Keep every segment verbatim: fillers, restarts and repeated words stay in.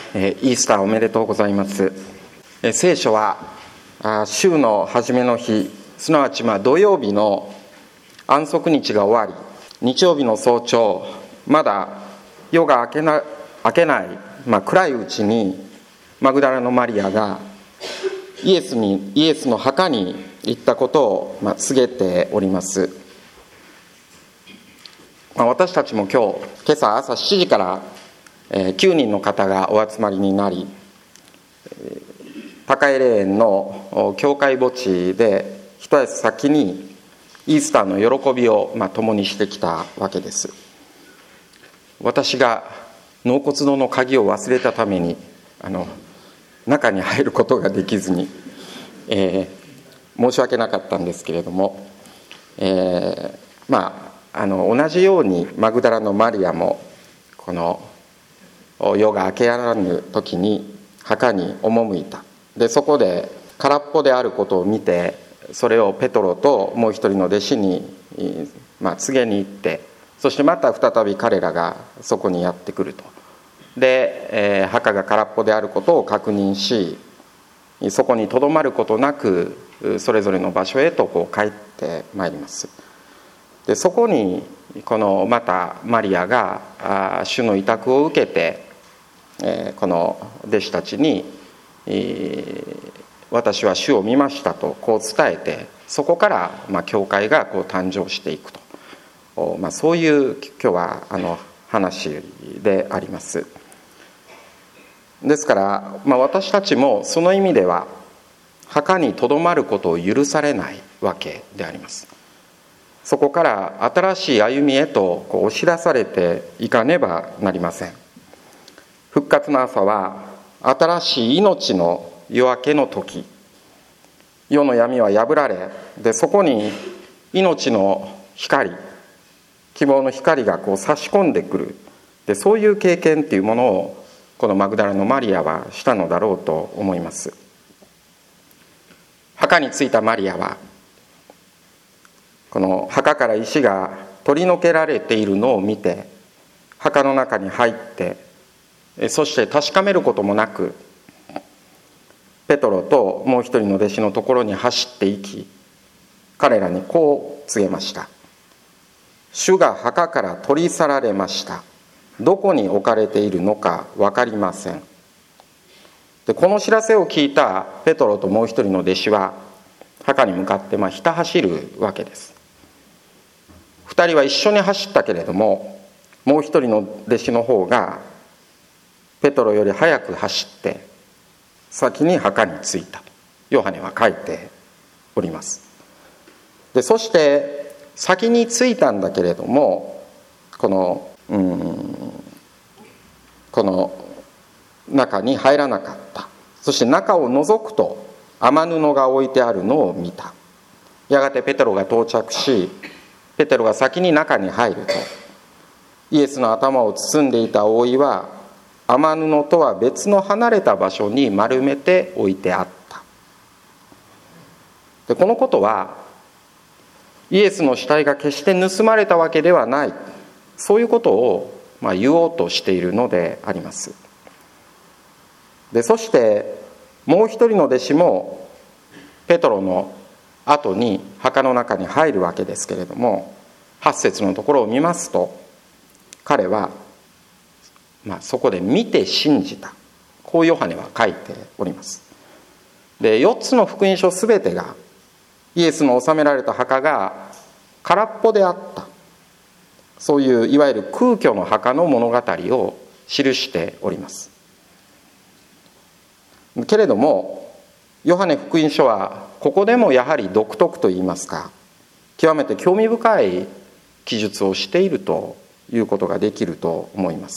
イースターおめでとうございます。聖書は週の初めの日、すなわちまあ土曜日の安息日が終わり、日曜日の早朝、まだ夜が明けな、明けない、まあ、暗いうちにマグダラのマリアがイエスにイエスの墓に行ったことを、まあ、告げております。まあ、私たちも今日今朝朝しちじからきゅうにんの方がお集まりになり、高江霊園の教会墓地で一足先にイースターの喜びをまあ共にしてきたわけです。私が納骨堂の鍵を忘れたためにあの中に入ることができずに、えー、申し訳なかったんですけれども、えー、まああの同じようにマグダラのマリアもこの夜が明けやらぬ時に墓に赴いた。でそこで空っぽであることを見て、それをペトロともう一人の弟子に、まあ、告げに行って、そしてまた再び彼らがそこにやってくると。で、えー、墓が空っぽであることを確認し、そこにとどまることなくそれぞれの場所へとこう帰ってまいります。でそこにこのまたマリアがあ主の委託を受けて、えー、この弟子たちに、えー、私は主を見ましたとこう伝えて、そこから、まあ、教会がこう誕生していくと、まあ、そういう今日はあの話であります。ですから、まあ、私たちもその意味では墓にとどまることを許されないわけであります。そこから新しい歩みへとこう押し出されていかねばなりません。復活の朝は新しい命の夜明けの時、世の闇は破られ、でそこに命の光、希望の光がこう差し込んでくる。でそういう経験っていうものをこのマグダラのマリアはしたのだろうと思います。墓に着いたマリアはこの墓から石が取り除けられているのを見て、墓の中に入って、そして確かめることもなくペトロともう一人の弟子のところに走っていき、彼らにこう告げました。主が墓から取り去られました。どこに置かれているのか分かりません。でこの知らせを聞いたペトロともう一人の弟子は墓に向かってまあひた走るわけです。二人は一緒に走ったけれども、もう一人の弟子の方がペトロより早く走って先に墓に着いたとヨハネは書いております。でそして先に着いたんだけれども、このうーんこの中に入らなかった。そして中を覗くと雨布が置いてあるのを見た。やがてペテロが到着し、ペテロが先に中に入ると、イエスの頭を包んでいた覆いは雨布とは別の離れた場所に丸めて置いてあった。でこのことはイエスの死体が決して盗まれたわけではない、そういうことをまあ言おうとしているのであります。でそしてもう一人の弟子もペトロの後に墓の中に入るわけですけれども、はち節のところを見ますと、彼はまあそこで見て信じた、こうヨハネは書いております。でよっつの福音書すべてがイエスの納められた墓が空っぽであった、そういういわゆる空虚の墓の物語を記しております。けれどもヨハネ福音書はここでもやはり独特といいますか、極めて興味深い記述をしているということができると思います。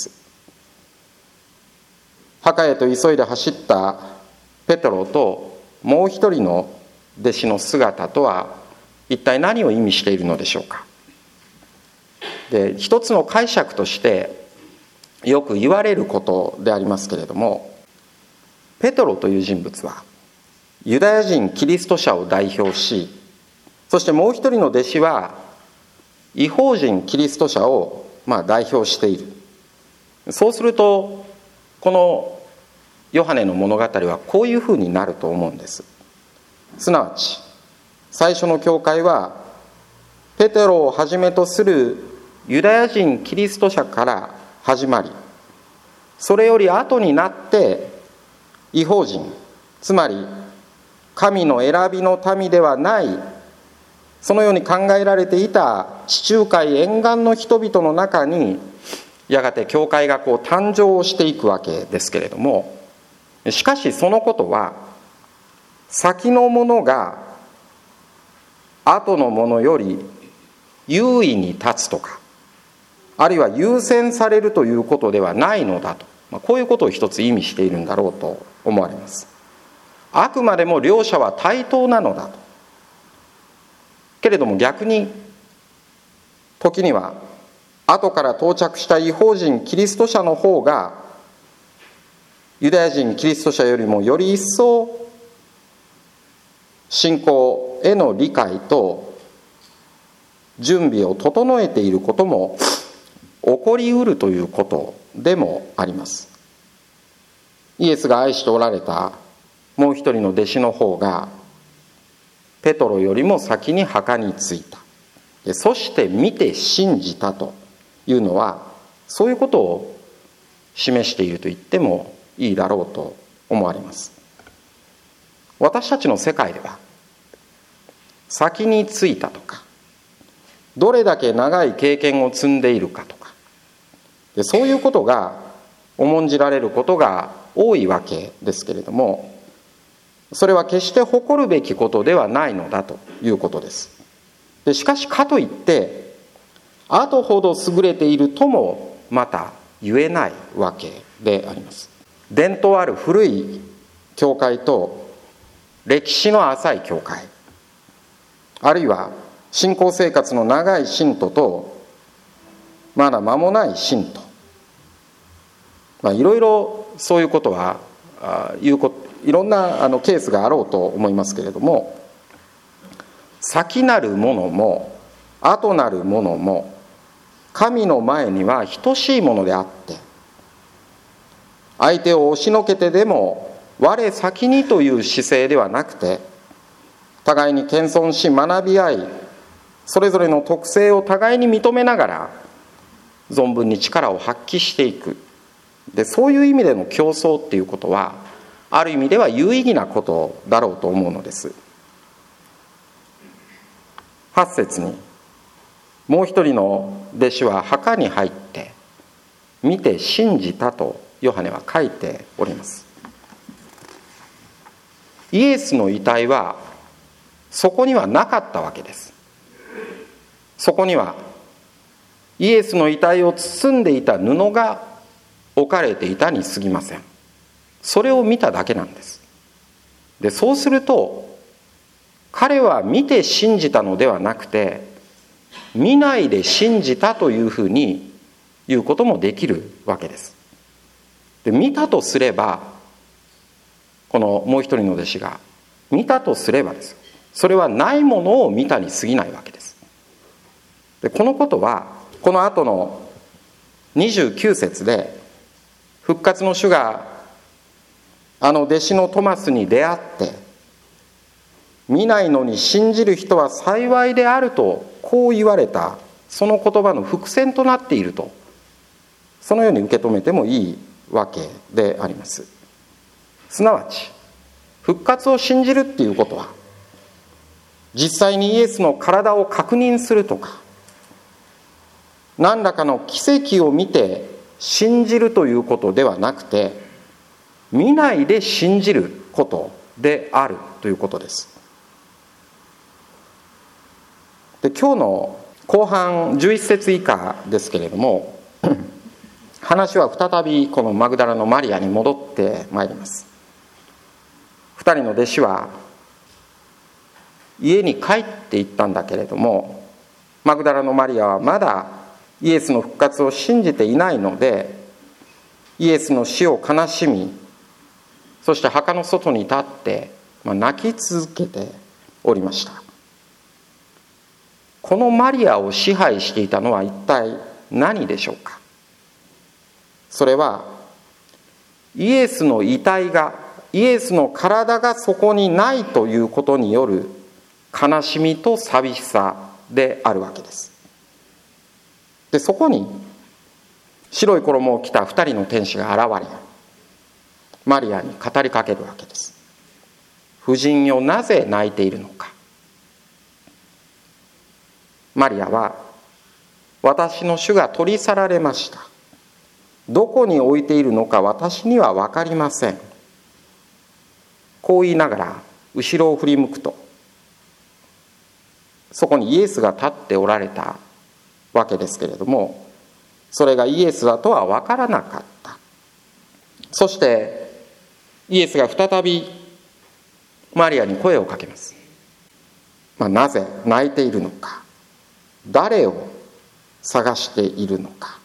墓へと急いで走ったペテロともう一人の弟子の姿とは一体何を意味しているのでしょうか。で一つの解釈としてよく言われることでありますけれども、ペテロという人物はユダヤ人キリスト者を代表し、そしてもう一人の弟子は異邦人キリスト者をまあ代表している。そうするとこのヨハネの物語はこういうふうになると思うんです。すなわち最初の教会はペテロをはじめとするユダヤ人キリスト者から始まり、それより後になって異邦人、つまり神の選びの民ではない、そのように考えられていた地中海沿岸の人々の中にやがて教会がこう誕生していくわけですけれども、しかしそのことは先のものが後のものより優位に立つとか、あるいは優先されるということではないのだと、こういうことを一つ意味しているんだろうと思われます。あくまでも両者は対等なのだと。けれども逆に時には後から到着した異邦人キリスト者の方がユダヤ人キリスト者よりもより一層信仰への理解と準備を整えていることも起こりうるということでもあります。イエスが愛しておられたもう一人の弟子の方がペトロよりも先に墓に着いた。そして見て信じたというのはそういうことを示していると言ってもいいだろうと思われます。私たちの世界では先に着いたとか、どれだけ長い経験を積んでいるかとか、でそういうことが重んじられることが多いわけですけれども、それは決して誇るべきことではないのだということです。でしかしかといって後ほど優れているともまた言えないわけであります。伝統ある古い教会と歴史の浅い教会、あるいは信仰生活の長い信徒とまだ間もない信徒、まあ、いろいろそういうことはあいうこといろんなあのケースがあろうと思いますけれども、先なるものも後なるものも神の前には等しいものであって、相手を押しのけてでも我先にという姿勢ではなくて、互いに謙遜し学び合い、それぞれの特性を互いに認めながら存分に力を発揮していく。でそういう意味での競争っていうことはある意味では有意義なことだろうと思うのです。はち節にもう一人の弟子は墓に入って見て信じたとヨハネは書いております。イエスの遺体はそこにはなかったわけです。そこにはイエスの遺体を包んでいた布が置かれていたに過ぎません。それを見ただけなんです。でそうすると彼は見て信じたのではなくて、見ないで信じたというふうに言うこともできるわけです。で見たとすれば、このもう一人の弟子が見たとすればです、それはないものを見たに過ぎないわけです。でこのことはこの後のにじゅうきゅう節で復活の主があの弟子のトマスに出会って、見ないのに信じる人は幸いであるとこう言われた、その言葉の伏線となっていると、そのように受け止めてもいいわけであります。すなわち復活を信じるっていうことは、実際にイエスの体を確認するとか、何らかの奇跡を見て信じるということではなくて、見ないで信じることであるということです。で今日の後半じゅういち節以下ですけれども、話は再びこのマグダラのマリアに戻ってまいります。二人の弟子は家に帰って行ったんだけれども、マグダラのマリアはまだイエスの復活を信じていないので、イエスの死を悲しみ、そして墓の外に立って、まあ、泣き続けておりました。このマリアを支配していたのは一体何でしょうか。それはイエスの遺体が、イエスの体がそこにないということによる悲しみと寂しさであるわけです。で、そこに白い衣を着た二人の天使が現れ、マリアに語りかけるわけです。夫人よ、なぜ泣いているのか。マリアは、私の主が取り去られました。どこに置いているのか私には分かりません。こう言いながら後ろを振り向くと、そこにイエスが立っておられたわけですけれども、それがイエスだとは分からなかった。そしてイエスが再びマリアに声をかけます。まあ、なぜ泣いているのか、誰を探しているのか。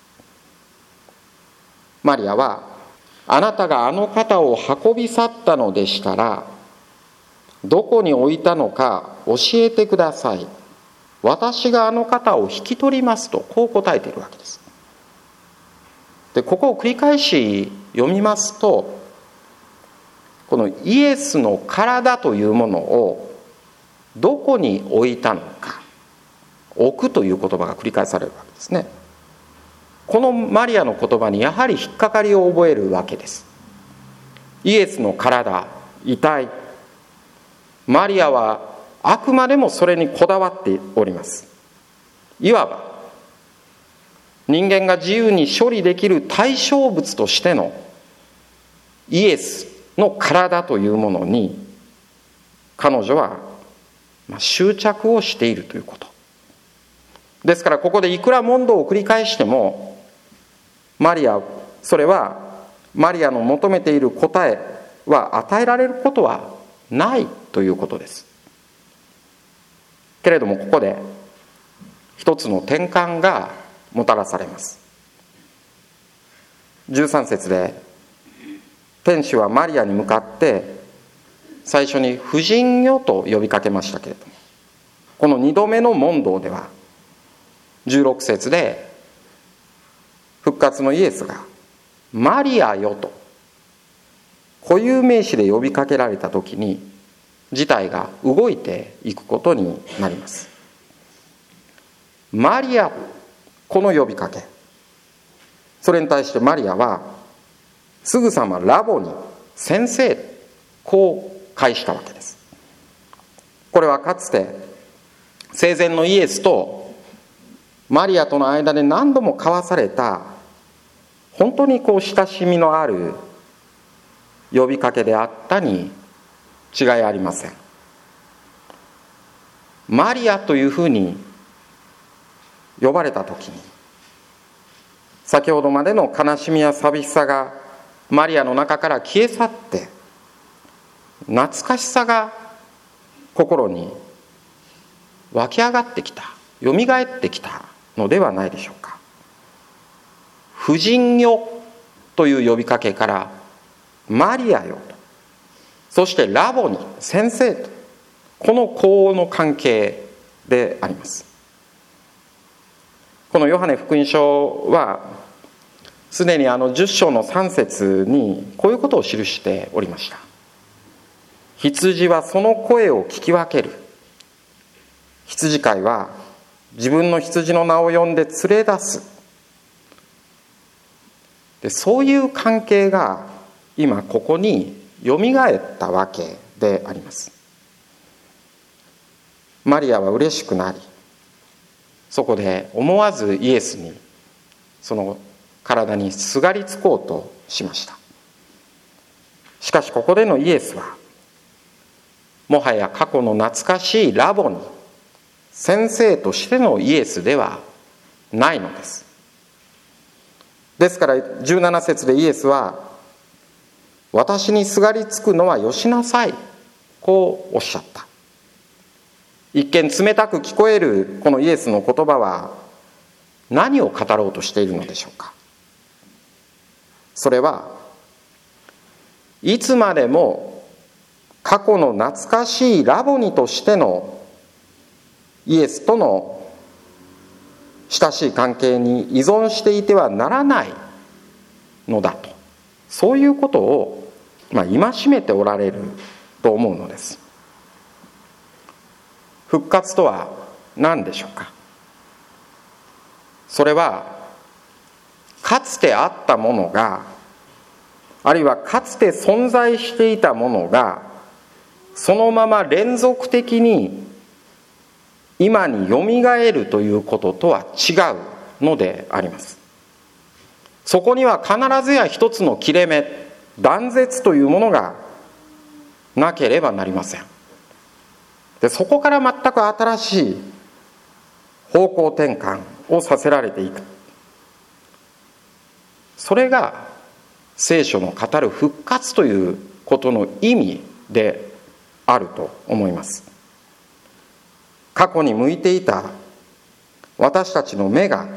マリアは、あなたがあの方を運び去ったのでしたら、どこに置いたのか教えてください。私があの方を引き取りますと、こう答えているわけです。で、ここを繰り返し読みますと、このイエスの体というものをどこに置いたのか、置くという言葉が繰り返されるわけですね。このマリアの言葉にやはり引っかかりを覚えるわけです。イエスの体、遺体、マリアはあくまでもそれにこだわっております。いわば人間が自由に処理できる対象物としてのイエスの体というものに彼女は執着をしているということ。ですからここでいくら問答を繰り返しても、マリア、それはマリアの求めている答えは与えられることはないということです。けれどもここで一つの転換がもたらされます。じゅうさん節で天使はマリアに向かって最初に夫人よと呼びかけましたけれども、このにどめの問答ではじゅうろく節で復活のイエスがマリアよと固有名詞で呼びかけられたときに事態が動いていくことになります。マリア、この呼びかけ、それに対してマリアはすぐさまラボに、先生、こう返したわけです。これはかつて生前のイエスとマリアとの間で何度も交わされた本当にこう親しみのある呼びかけであったに違いありません。マリアというふうに呼ばれたときに、先ほどまでの悲しみや寂しさがマリアの中から消え去って、懐かしさが心に湧き上がってきた、よみがえってきたのではないでしょうか。夫人よという呼びかけからマリアよと、そしてラボに、先生と、この相応の関係であります。このヨハネ福音書はすでにあのじゅっ章のさん節にこういうことを記しておりました。羊はその声を聞き分ける。羊飼いは自分の羊の名を呼んで連れ出す。で、そういう関係が今ここによみがえったわけであります。マリアは嬉しくなり、そこで思わずイエスにその体にすがりつこうとしました。しかしここでのイエスはもはや過去の懐かしいラボに、先生としてのイエスではないのです。ですからじゅうなな節でイエスは、私にすがりつくのはよしなさい、こうおっしゃった。一見冷たく聞こえるこのイエスの言葉は何を語ろうとしているのでしょうか。それはいつまでも過去の懐かしいラボニとしてのイエスとの親しい関係に依存していてはならないのだとそういうことを、まあ、戒めておられると思うのです。復活とは何でしょうか。それはかつてあったものが、あるいはかつて存在していたものがそのまま連続的に今によみがえるということとは違うのであります。そこには必ずや一つの切れ目、断絶というものがなければなりません。で、そこから全く新しい方向転換をさせられていく。それが聖書の語る復活ということの意味であると思います。過去に向いていた私たちの目が、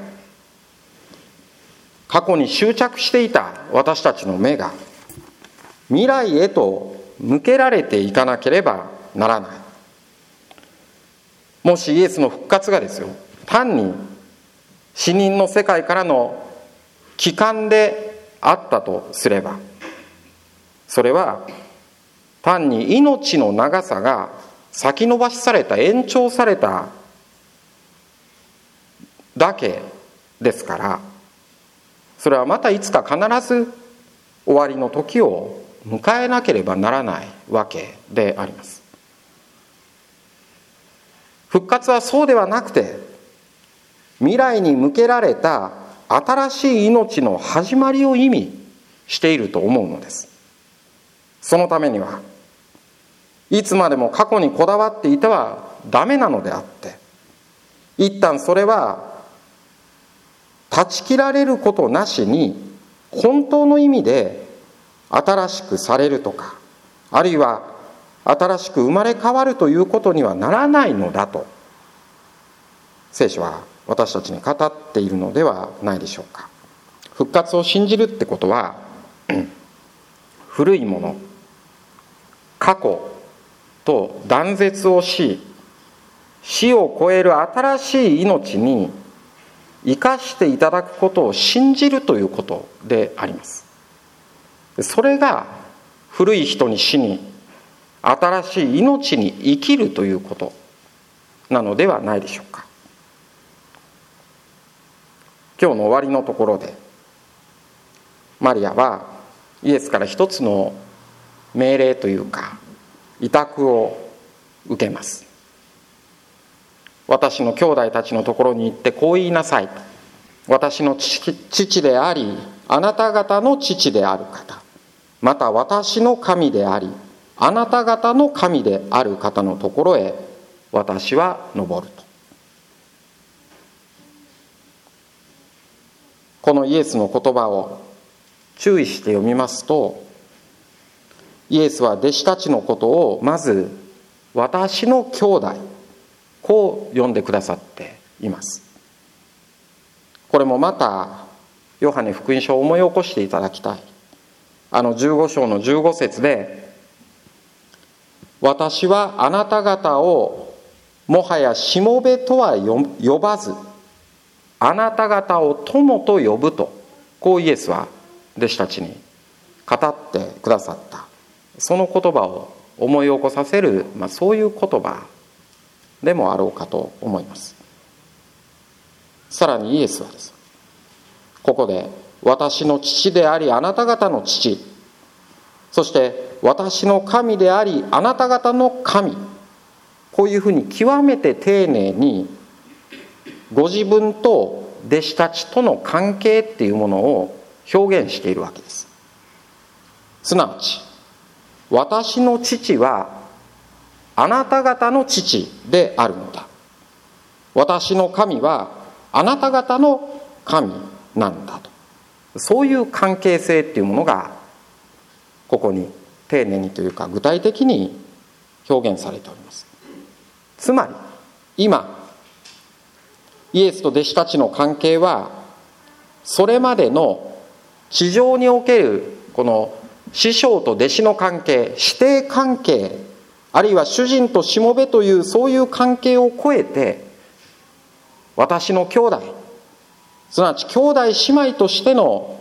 過去に執着していた私たちの目が未来へと向けられていかなければならない。もしイエスの復活がですよ、単に死人の世界からの帰還であったとすれば、それは単に命の長さが先延ばしされた、延長されただけですから、それはまたいつか必ず終わりの時を迎えなければならないわけであります。復活はそうではなくて、未来に向けられた新しい命の始まりを意味していると思うのです。そのためにはいつまでも過去にこだわっていてはダメなのであって、一旦それは断ち切られることなしに本当の意味で新しくされるとか、あるいは新しく生まれ変わるということにはならないのだと聖書は私たちに語っているのではないでしょうか。復活を信じるってことは古いもの、過去と断絶をし、死を超える新しい命に生かしていただくことを信じるということであります。それが古い人に死に、新しい命に生きるということなのではないでしょうか。今日の終わりのところで、マリアはイエスから一つの命令というか委託を受けます。私の兄弟たちのところに行ってこう言いなさいと。私の父でありあなた方の父である方、また私の神でありあなた方の神である方のところへ私は登ると。このイエスの言葉を注意して読みますと、イエスは弟子たちのことをまず私の兄弟、こう呼んでくださっています。これもまたヨハネ福音書を思い起こしていただきたい。あのじゅうご章のじゅうご節で、私はあなた方をもはやしもべとは呼ばず、あなた方を友と呼ぶと、こうイエスは弟子たちに語ってくださった。その言葉を思い起こさせる、まあ、そういう言葉でもあろうかと思います。さらにイエスはです、ここで私の父でありあなた方の父、そして私の神でありあなた方の神、こういうふうに極めて丁寧にご自分と弟子たちとの関係っていうものを表現しているわけです。すなわち私の父はあなた方の父であるのだ、私の神はあなた方の神なんだと、そういう関係性っていうものがここに丁寧にというか具体的に表現されております。つまり今イエスと弟子たちの関係は、それまでの地上におけるこの師匠と弟子の関係、師弟関係、あるいは主人としもべというそういう関係を超えて、私の兄弟、すなわち兄弟姉妹としての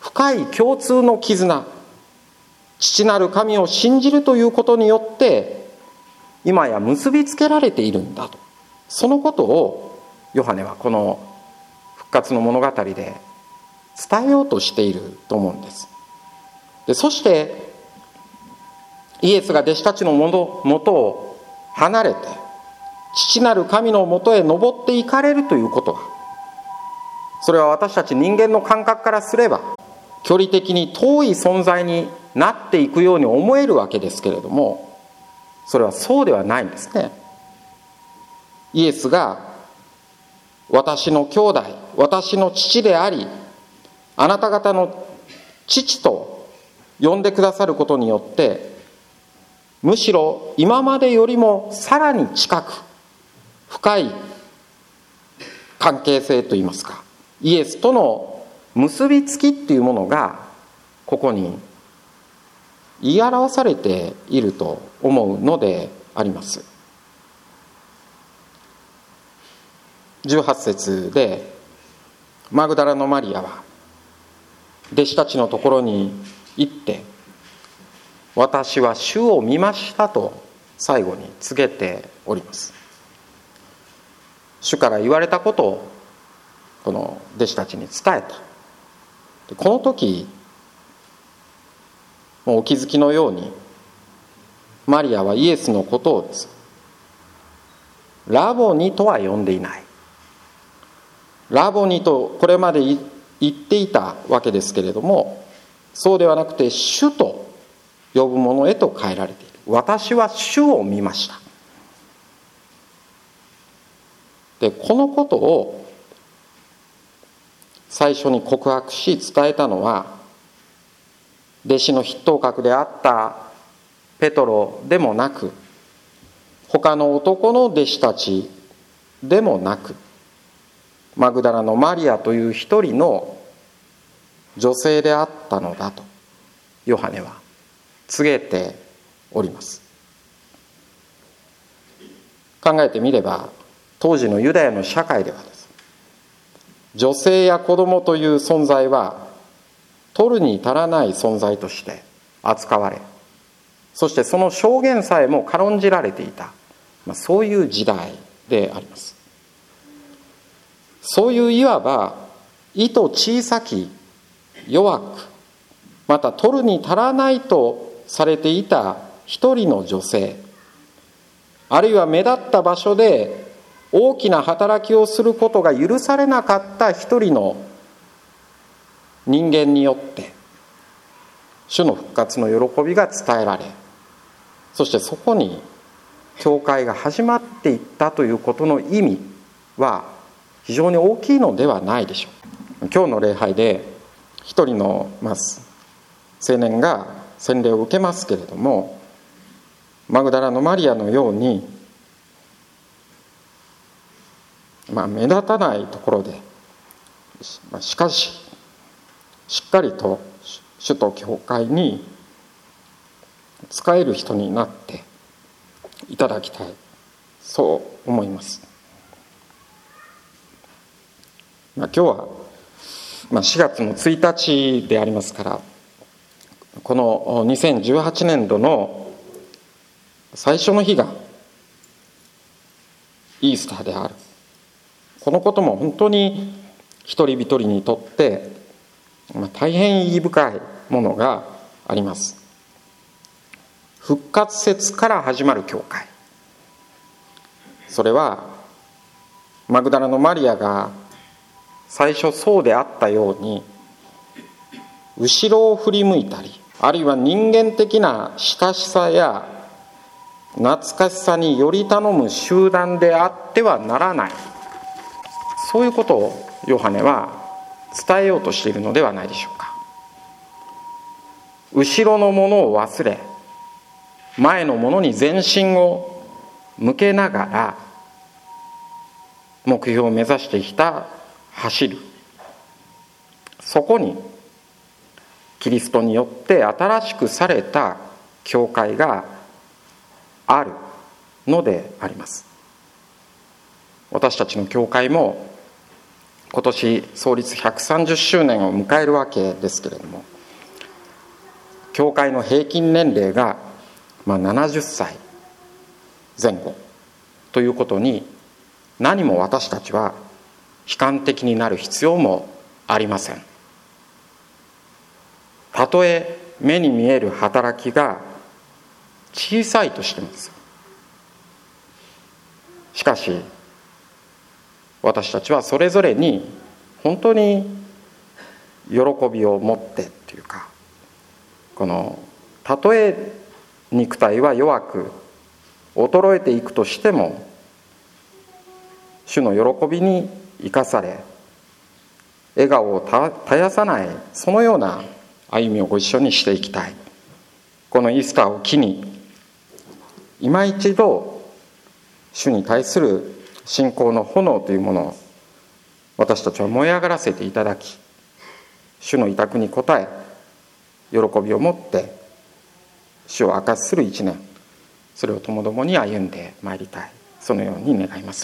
深い共通の絆、父なる神を信じるということによって今や結びつけられているんだと、そのことをヨハネはこの復活の物語で伝えようとしていると思うんです。でそしてイエスが弟子たちのもとを離れて父なる神のもとへ登っていかれるということは、それは私たち人間の感覚からすれば距離的に遠い存在になっていくように思えるわけですけれども、それはそうではないんですね。イエスが私の兄弟、私の父であり、あなた方の父と呼んでくださることによって、むしろ今までよりもさらに近く深い関係性といいますか、イエスとの結びつきっていうものがここに言い表されていると思うのであります。じゅうはち節でマグダラのマリアは弟子たちのところに行って、私は主を見ましたと最後に告げております。主から言われたことをこの弟子たちに伝えた。この時もうお気づきのように、マリアはイエスのことをですラボニとは呼んでいない。ラボニとこれまで言っていたわけですけれども、そうではなくて主と呼ぶものへと変えられている。私は主を見ました。でこのことを最初に告白し伝えたのは、弟子の筆頭格であったペトロでもなく、他の男の弟子たちでもなく、マグダラのマリアという一人の女性であったのだとヨハネは告げております。考えてみれば、当時のユダヤの社会ではです、女性や子供という存在は取るに足らない存在として扱われ、そしてその証言さえも軽んじられていた、まあ、そういう時代であります。そういういわば意図小さき、弱く、また取るに足らないとされていた一人の女性、あるいは目立った場所で大きな働きをすることが許されなかった一人の人間によって主の復活の喜びが伝えられ、そしてそこに教会が始まっていったということの意味は非常に大きいのではないでしょう。今日の礼拝で一人の、まあ、青年が洗礼を受けますけれども、マグダラのマリアのように、まあ、目立たないところでしかししっかりと主と教会に仕える人になっていただきたい、そう思います。まあ、今日は、まあ、しがつのついたちでありますから、このにせんじゅうはちねんどの最初の日がイースターである。このことも本当に一人一人にとって、まあ、大変意義深いものがあります。復活節から始まる教会、それはマグダラのマリアが最初そうであったように、後ろを振り向いたり、あるいは人間的な親しさや懐かしさにより頼む集団であってはならない、そういうことをヨハネは伝えようとしているのではないでしょうか。後ろのものを忘れ、前のものに全身を向けながら目標を目指してきた走る、そこにキリストによって新しくされた教会があるのであります。私たちの教会も今年創立ひゃくさんじゅっしゅうねんを迎えるわけですけれども、教会の平均年齢がまあななじゅっさいぜん後ということに、何も私たちは悲観的になる必要もありません。たとえ目に見える働きが小さいとしてもです。しかし私たちはそれぞれに本当に喜びを持ってというか、このたとえ肉体は弱く衰えていくとしても、主の喜びに生かされ、笑顔を絶やさない、そのような歩みをご一緒にしていきたい。このイースターを機に、今一度主に対する信仰の炎というものを私たちは燃え上がらせていただき、主の委託に応え、喜びを持って主を明かしする一年、それをともどもに歩んでまいりたい、そのように願います。